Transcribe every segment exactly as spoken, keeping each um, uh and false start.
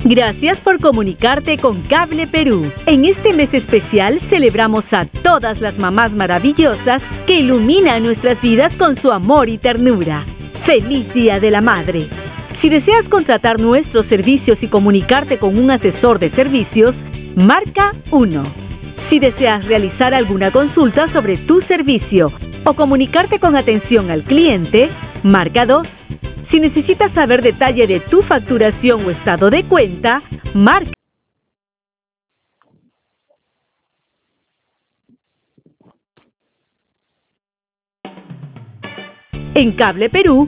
Gracias por comunicarte con Cable Perú. En este mes especial celebramos a todas las mamás maravillosas que iluminan nuestras vidas con su amor y ternura. ¡Feliz Día de la Madre! Si deseas contratar nuestros servicios y comunicarte con un asesor de servicios, marca uno. Si deseas realizar alguna consulta sobre tu servicio o comunicarte con atención al cliente, marca dos. Si necesitas saber detalle de tu facturación o estado de cuenta, marca. En Cable Perú.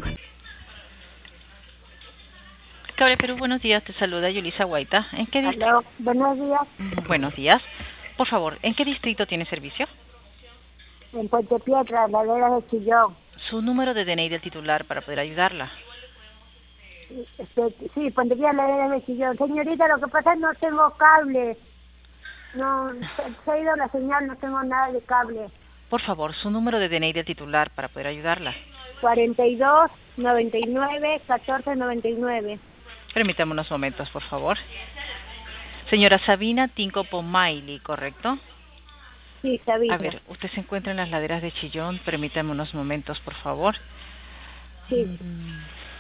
Cable Perú, buenos días. Te saluda Yulisa Guaita. ¿En qué distrito? Aló, buenos días. Buenos días. Por favor, ¿en qué distrito tiene servicio? En Puente Piedra, ladera de Chillón. Su número de D N I del titular para poder ayudarla. Este, sí, Puente Piedra, ladera de Chillón. Señorita, lo que pasa es que no tengo cable. No, se, se ha ido la señal, no tengo nada de cable. Por favor, su número de D N I del titular para poder ayudarla. cuarenta y dos, noventa y nueve, catorce, noventa y nueve. Permítame unos momentos, por favor. Señora Sabina Tinco Pomaili, ¿correcto? Sí, Sabina. A ver, usted se encuentra en las laderas de Chillón. Permítame unos momentos, por favor. Sí. Mm.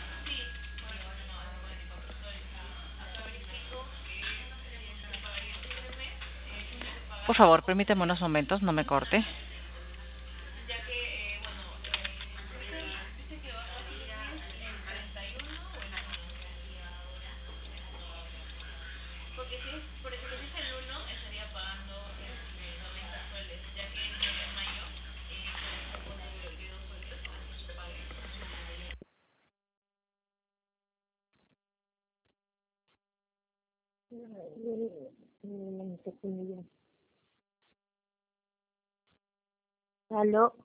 Por favor, permítame unos momentos, no me corte. Aló.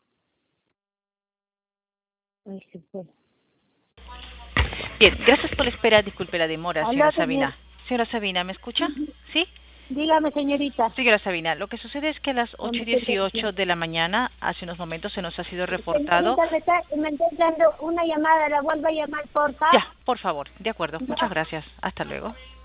Ay, se fue. Bien, gracias por la espera. Disculpe la demora, Aló, señora señor. Sabina. Señora Sabina, ¿me escucha? ¿Sí? Dígame, señorita. Señora Sabina, lo que sucede es que a las ocho y dieciocho de la mañana, hace unos momentos, se nos ha sido reportado... Señorita, me está, me está dando una llamada, la vuelvo a llamar, por favor. Ya, por favor. De acuerdo. Muchas gracias. Hasta luego.